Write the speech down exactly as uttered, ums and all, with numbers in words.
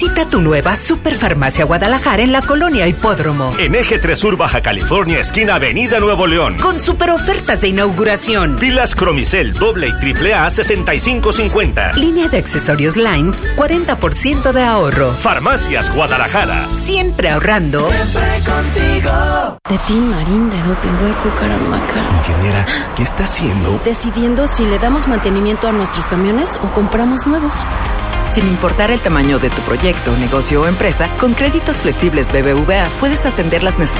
Visita tu nueva Superfarmacia Guadalajara en la Colonia Hipódromo. En Eje tres Sur, Baja California, esquina Avenida Nuevo León. Con super ofertas de inauguración. Pilas Cromicel doble y triple A sesenta y cinco cincuenta. Línea de accesorios Line, cuarenta por ciento de ahorro. Farmacias Guadalajara. Siempre ahorrando. Siempre contigo. De Tin Marín de Doping Hueco Caramaca. Ingeniera, ¿qué está haciendo? Decidiendo si le damos mantenimiento a nuestros camiones o compramos nuevos. Sin importar el tamaño de tu proyecto, negocio o empresa, con créditos flexibles B B V A puedes atender las necesidades